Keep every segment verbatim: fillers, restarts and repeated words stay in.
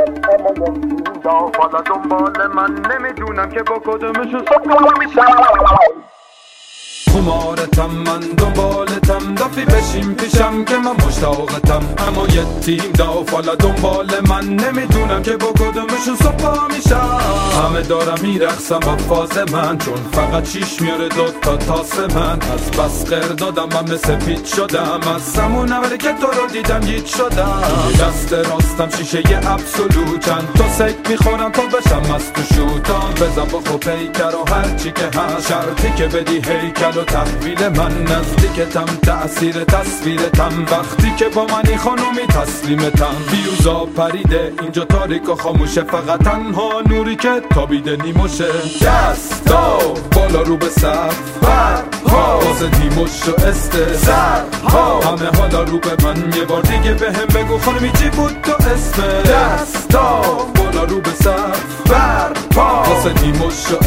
اما یا حالا دنبال من نمیدونم که با کدومشون صبح میشم. خمارتم من دنبالتم دافی بشیم پیشم که من مشتاقتم، اما یه تیم داف حالا دنبال من نمیدونم که با کدومشون صبح میشم. همه دارم میرقصم با فاز من چون فقط چیش میاره دوتا تاس من. از بس قر دادم من مثل پیچ شدم، از سمون اولی که تو رو دیدم گیت شدم. دست راستم شیشه یه ابسولو چند تا سک میخورم تا بشم از تو شوتام. بزن با خب پیکر و هرچی که هست شرطی که بدی هیکل و تحویل من. نزدیکتم تأثیر تصویرتم وقتی که با منی خانومی تسلیمتم. بیوزا پریده اینجا تاریک و خاموشه، فقط تنها نوری که تابیده نیموشه. دستا بالا رو به سقف برها واسه نیموش و استرها. همه حالا رو به من یه بار دیگه به هم بگو خانمی چی بود تو اسمه. دستا بالا رو به سقف برها واسه نیموش و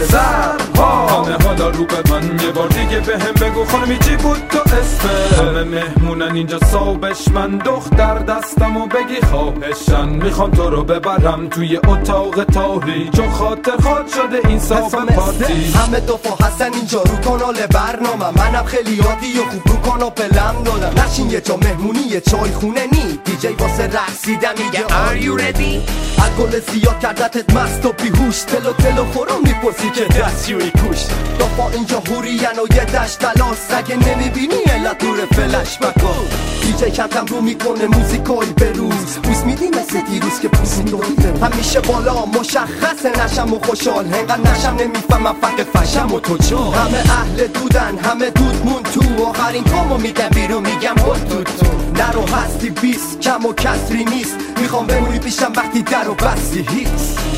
استرها. همه حالا رو به من یه بار دیگه به هم بگو خانمی چی بود تو اسمه. همه مهمونن اینجا صابش من دختر دستم و بگی خواهشن. میخوام تو رو ببرم توی اتاق تاریک چون خاطر خود شده این صاف پارتی. همه دفعه هستن اینجا رو کانال برنامه، منم خیلی عادی و خوب رو کاناپلم دادم. نشین یه جا مهمونی یه چای خونه نی دیجی واسه رقصیدن میگه Are you ready؟ الکل زیاد کردتت مست و بیهوش، تلو تلو خورم میپرسی که دستیوی کوش. دفعه اینجا هورین و یه دشت تلاس، اگه نمیبینی علت دور فلش بکن. دیجی کم کم رو میکنه موزیکای بروز، بوس میدی مثل دیروز که پوس میدونی. همیشه بالا مشخصه نشم و خوشحال، هنگه نشم نمیفهمم فقط فشم و تو چون. همه اهل دودن همه دود مون تو، آخرین کامو میگم بیرون میگم بود تو تو. نرو هستی بیست کم و کسری نیست، میخوام بمونی پیشم وقتی در و بستی هیچ.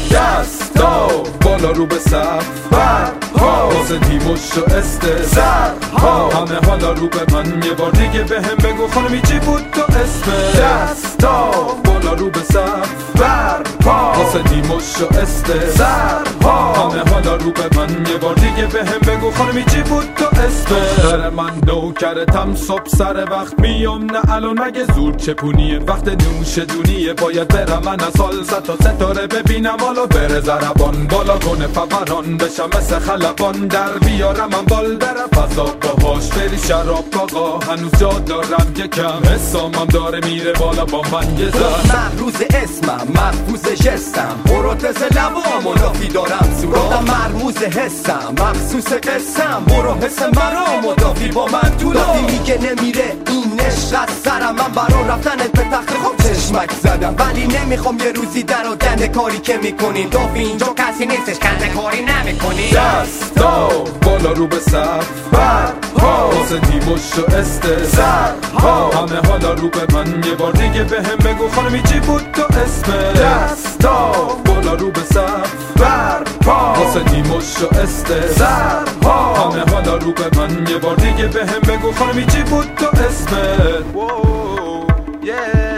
دستا بالا رو به سقف برها واسه دیموش و استرها. همه حالا رو به من یه بار دیگه به هم بگو خانمی چی بود تو اسمه. دستا بالا رو به سقف برها واسه دیموش و استرها. همه حالا رو به من یه بار دیگه به هم بگو خانمی چی بود تو اسمه. در من نوکرتم صبح سر وقت میام، نه الان مگه زور چپونیه وقت نوش دونیه. باید برم من از حال ست تا ستاره ببینم حالا بره زربان بالا کنه فوران بشم مثل خلبان. در بیارم من بال برم فضا باهاش بری شراب باقا. هنوز جا دارم یکم حسامم داره میره بالا با من یه زن. محروز اسمم محفوظ جستم، براتز لبام و لافی دارم سورا. مرموز حسم مخصوص قسم، برو حس مرام و دافی با من تو لافی. میگه نمیره این عشق از سرم، من برا رفتنت به تخت خوب چشمک زدم. ولی نمیخوام یه روزی در و دنده کاری که میکنین دافی اینجا کسی نیستش کنده کاری نمیکنین. دستا بالا رو به سقف برها واسه دیموش و استرها. همه حالا رو به من یه بار دیگه به هم بگو خانمی چی بود تو اسمه. دستا بالا رو به سقف برها واسه دیموش و استرها. همه حالا رو به من یه بار دیگه به هم بگو خانمی چی بود تو اسمه. yeah.